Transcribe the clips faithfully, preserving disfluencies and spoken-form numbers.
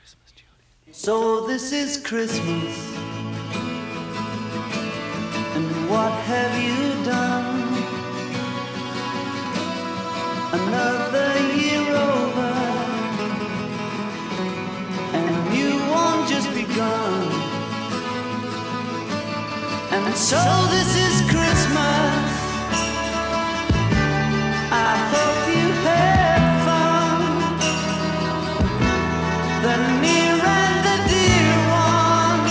So this is Christmas, and what have you done? Another year over, and a new one just begun. And so this is Christmas, I hope you had fun. The near and the dear one,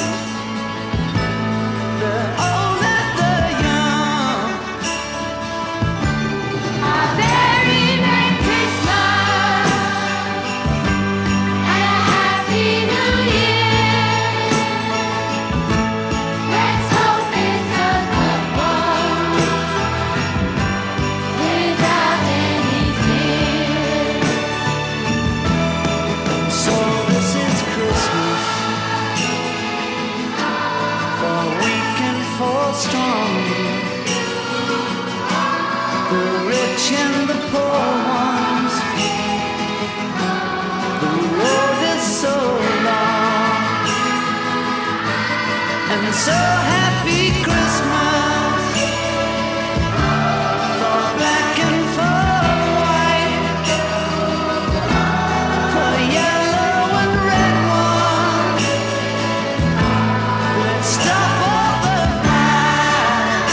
the old and the young. A very Merry Christmas and a Happy New Year. Let's hope it's a good one without any fear. So this is Christmas, for weak and for strong, the rich and the poor ones. The road is so long, and so happy Christmas for black and for white, for yellow and red one. Let's stop all the fights.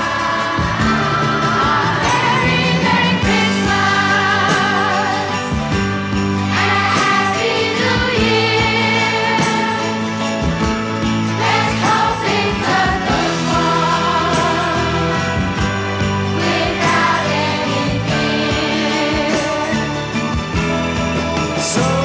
Very Merry Christmas and a Happy New Year. Let's hope it's a good one without any fear. So